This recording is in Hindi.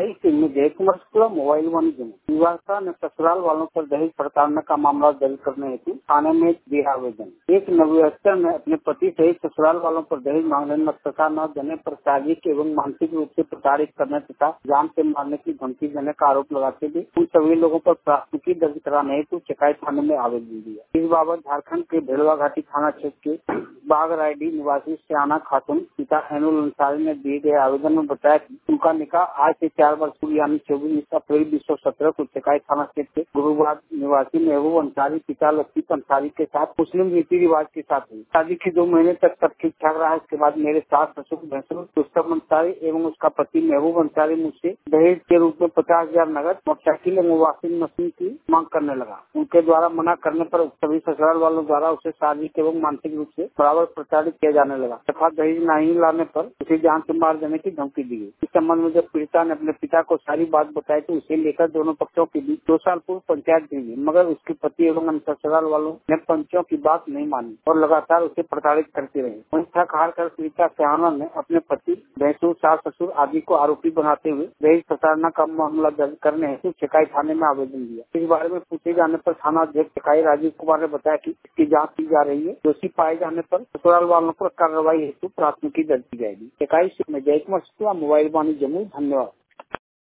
सिंह में जय कुमार शुक्ला मोबाइल वन जम्मू निवासा ने ससुराल वालों पर दहेज प्रताड़ना का मामला दर्ज करने हेतु थाने में दिया आवेदन। एक नवविवाहिता ने अपने पति सहित ससुराल वालों पर दहेज मांगने में पैसा न देने पर शारीरिक एवं मानसिक रूप से प्रताड़ित करने तथा जान से मारने की धमकी देने का आरोप लगाते हुए उन सभी लोगों पर प्राथमिकी दर्ज कराने हेतु चकाई थाने में आवेदन दिया। इस बाबत झारखंड के भेड़वा घाटी थाना क्षेत्र के बागरायडी निवासी श्याना खातून पिता एनुल अंसारी ने दिए गए आवेदन में बताया कि उनका निकाह आज से 4 वर्ष पूर्व यानी 24 अप्रैल 2017 को चकाई थाना क्षेत्र के गुरुवार निवासी महबूब अंसारी पिता लतीफ अंसारी के साथ मुस्लिम रीति रिवाज के साथ हुई। शादी के 2 महीने तक सब ठीक ठाक रहा। इसके बाद मेरे सास ससुर भैंसुर रुस्तम अंसारी एवं उसका पति महबूब अंसारी मुझसे दहेज के रूप में 50,000 नगद मोटरसाइकिल एवं वॉशिंग मशीन की मांग करने लगा। उनके द्वारा मना करने पर सभी ससुराल वालों द्वारा उसे शारीरिक एवं मानसिक रूप से बराबर प्रताड़ित किया जाने लगा तथा दहेज नहीं लाने पर उसे जान से मार देने की धमकी दी गई। इस संबंध में जब पीड़िता ने अपने पिता को सारी बात बताई तो उसे लेकर दोनों पक्षों के बीच 2 साल पूर्व पंचायत दी गई, मगर उसके पति एवं ससुराल वालों ने पंचों की बात नहीं मानी और लगातार उसे प्रताड़ित करते रहे। वहीं थक हार कर पीड़िता सहाना ने अपने पति भैंसुर सास ससुर आदि को आरोपी बनाते हुए दहेज प्रताड़ना का मामला दर्ज करने हेतु चकाई थाने में आवेदन दिया। इस बारे में पूछे जाने पर थाना अध्यक्ष चकाई राजीव कुमार ने बताया कि इसकी जाँच की जा रही है। दोषी पाए जाने पर ससुराल वालों पर कार्रवाई हेतु प्राथमिकी दर्ज की जाएगी। चकाई से मैं जय कुमार शुक्ला मोबाइल वाणी जम्मू। धन्यवाद।